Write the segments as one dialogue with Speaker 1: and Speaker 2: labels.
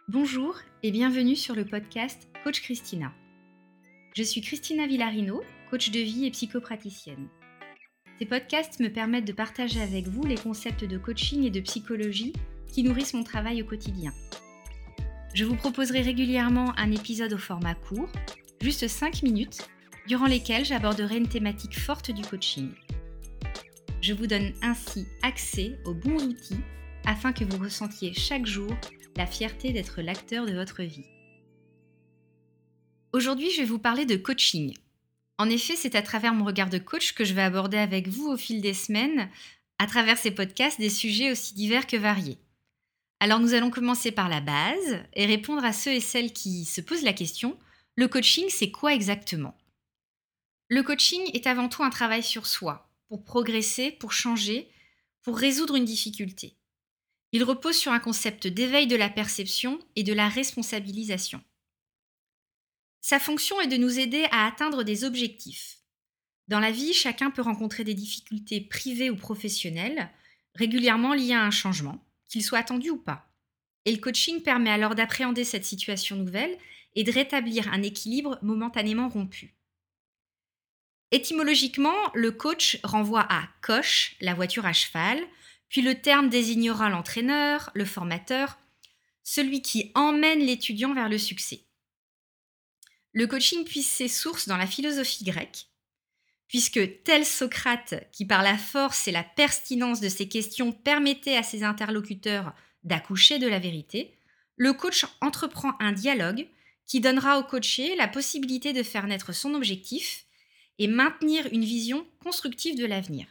Speaker 1: Bonjour et bienvenue sur le podcast Coach Christina. Je suis Christina Villarino, coach de vie et psychopraticienne. Ces podcasts me permettent de partager avec vous les concepts de coaching et de psychologie qui nourrissent mon travail au quotidien. Je vous proposerai régulièrement un épisode au format court, juste 5 minutes, durant lesquelles j'aborderai une thématique forte du coaching. Je vous donne ainsi accès aux bons outils afin que vous ressentiez chaque jour la fierté d'être l'acteur de votre vie. Aujourd'hui, je vais vous parler de coaching. En effet, c'est à travers mon regard de coach que je vais aborder avec vous au fil des semaines, à travers ces podcasts, des sujets aussi divers que variés. Alors nous allons commencer par la base et répondre à ceux et celles qui se posent la question, le coaching, c'est quoi exactement ? Le coaching est avant tout un travail sur soi, pour progresser, pour changer, pour résoudre une difficulté. Il repose sur un concept d'éveil de la perception et de la responsabilisation. Sa fonction est de nous aider à atteindre des objectifs. Dans la vie, chacun peut rencontrer des difficultés privées ou professionnelles, régulièrement liées à un changement, qu'il soit attendu ou pas. Et le coaching permet alors d'appréhender cette situation nouvelle et de rétablir un équilibre momentanément rompu. Étymologiquement, le coach renvoie à coche, la voiture à cheval, puis le terme désignera l'entraîneur, le formateur, celui qui emmène l'étudiant vers le succès. Le coaching puise ses sources dans la philosophie grecque, puisque tel Socrate, qui par la force et la pertinence de ses questions permettait à ses interlocuteurs d'accoucher de la vérité, le coach entreprend un dialogue qui donnera au coaché la possibilité de faire naître son objectif et maintenir une vision constructive de l'avenir.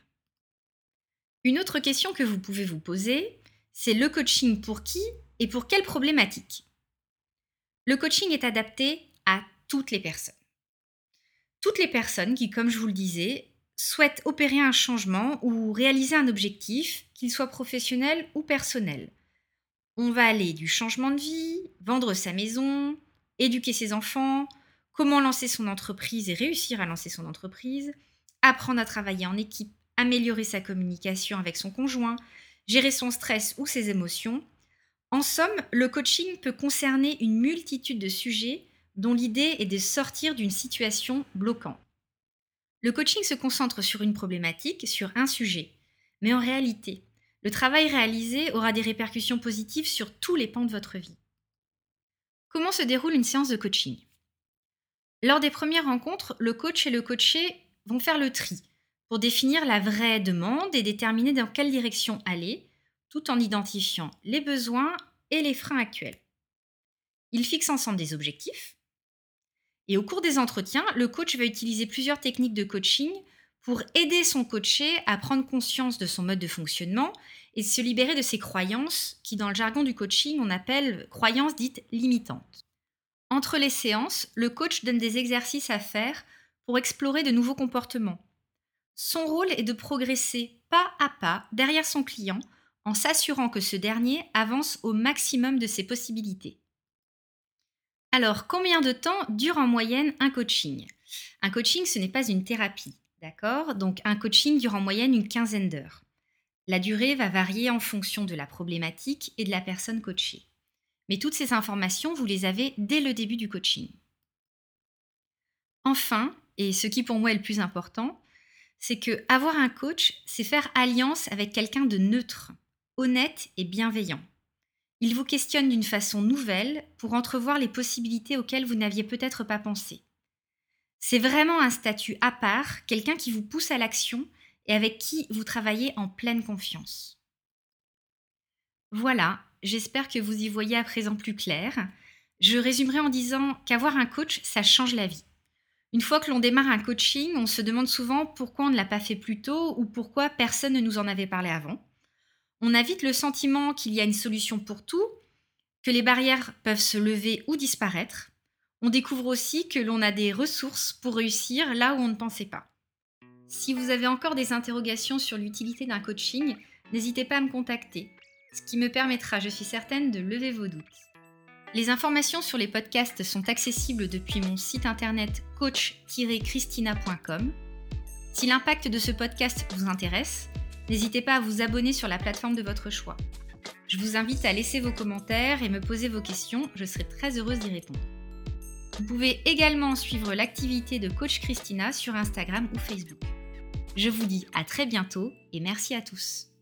Speaker 1: Une autre question que vous pouvez vous poser, c'est le coaching pour qui et pour quelle problématique ? Le coaching est adapté à toutes les personnes. Toutes les personnes qui, comme je vous le disais, souhaitent opérer un changement ou réaliser un objectif, qu'il soit professionnel ou personnel. On va aller du changement de vie, vendre sa maison, éduquer ses enfants, comment lancer son entreprise et réussir à lancer son entreprise, apprendre à travailler en équipe, améliorer sa communication avec son conjoint, gérer son stress ou ses émotions. En somme, le coaching peut concerner une multitude de sujets dont l'idée est de sortir d'une situation bloquante. Le coaching se concentre sur une problématique, sur un sujet. Mais en réalité, le travail réalisé aura des répercussions positives sur tous les pans de votre vie. Comment se déroule une séance de coaching ? Lors des premières rencontres, le coach et le coaché vont faire le tri pour définir la vraie demande et déterminer dans quelle direction aller, tout en identifiant les besoins et les freins actuels. Ils fixent ensemble des objectifs. Et au cours des entretiens, le coach va utiliser plusieurs techniques de coaching pour aider son coaché à prendre conscience de son mode de fonctionnement et se libérer de ses croyances qui, dans le jargon du coaching, on appelle croyances dites limitantes. Entre les séances, le coach donne des exercices à faire pour explorer de nouveaux comportements. Son rôle est de progresser pas à pas derrière son client en s'assurant que ce dernier avance au maximum de ses possibilités. Alors, combien de temps dure en moyenne un coaching ? Un coaching, ce n'est pas une thérapie, d'accord ? Donc, un coaching dure en moyenne une quinzaine d'heures. La durée va varier en fonction de la problématique et de la personne coachée. Mais toutes ces informations, vous les avez dès le début du coaching. Enfin, et ce qui pour moi est le plus important, c'est que avoir un coach, c'est faire alliance avec quelqu'un de neutre, honnête et bienveillant. Il vous questionne d'une façon nouvelle pour entrevoir les possibilités auxquelles vous n'aviez peut-être pas pensé. C'est vraiment un statut à part, quelqu'un qui vous pousse à l'action et avec qui vous travaillez en pleine confiance. Voilà, j'espère que vous y voyez à présent plus clair. Je résumerai en disant qu'avoir un coach, ça change la vie. Une fois que l'on démarre un coaching, on se demande souvent pourquoi on ne l'a pas fait plus tôt ou pourquoi personne ne nous en avait parlé avant. On a vite le sentiment qu'il y a une solution pour tout, que les barrières peuvent se lever ou disparaître. On découvre aussi que l'on a des ressources pour réussir là où on ne pensait pas. Si vous avez encore des interrogations sur l'utilité d'un coaching, n'hésitez pas à me contacter, ce qui me permettra, je suis certaine, de lever vos doutes. Les informations sur les podcasts sont accessibles depuis mon site internet coach-christina.com. Si l'impact de ce podcast vous intéresse, n'hésitez pas à vous abonner sur la plateforme de votre choix. Je vous invite à laisser vos commentaires et me poser vos questions, je serai très heureuse d'y répondre. Vous pouvez également suivre l'activité de Coach Christina sur Instagram ou Facebook. Je vous dis à très bientôt et merci à tous.